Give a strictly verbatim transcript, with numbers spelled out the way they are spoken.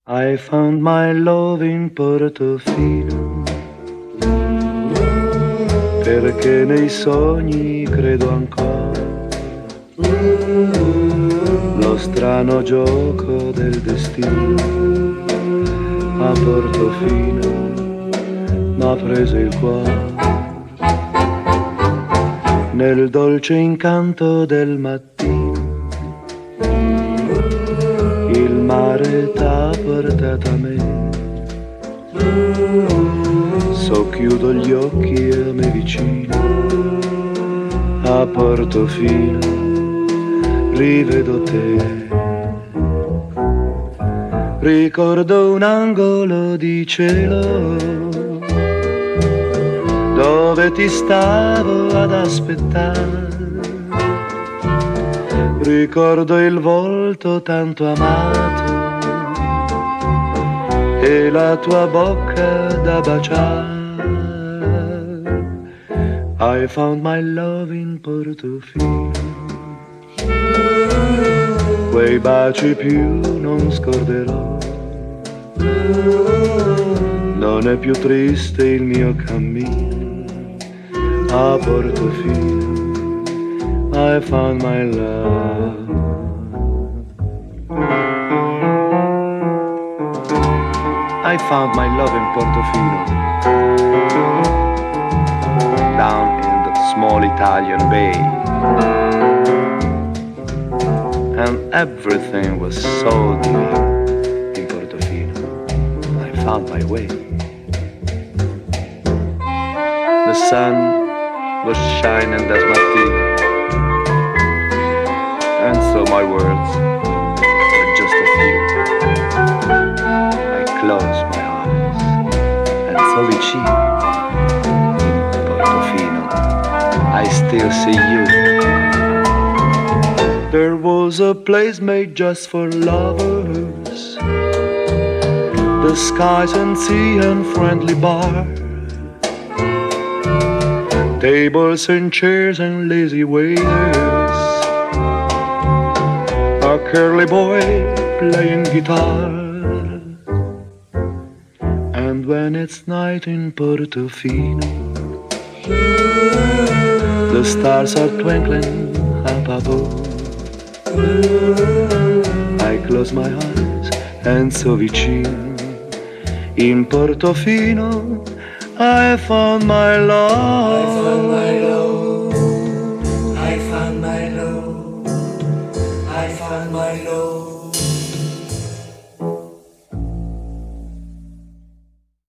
I found my love in Portofino, perché nei sogni credo ancora. Lo strano gioco del destino a Portofino m'ha preso il cuore. Nel dolce incanto del mattino il mare t'ha portato a me. Socchiudo gli occhi a me vicino a Portofino rivedo te. Ricordo un angolo di cielo dove ti stavo ad aspettare. Ricordo il volto tanto amato e la tua bocca da baciare. I found my love in Portofino, quei baci più non scorderò. Non è più triste il mio cammino a Portofino. I found my love. I found my love in Portofino, down in the small Italian bay, and everything was so dear in Portofino. I found my way. The sun was shining as my teeth, and so my words were just a few. I closed my eyes and so vicino Portofino I still see you. There was a place made just for lovers, the skies and sea and friendly bar, tables and chairs and lazy waiters, a curly boy playing guitar. And when it's night in Portofino, the stars are twinkling up above. I close my eyes and so vicino in Portofino I found my love. I found my love.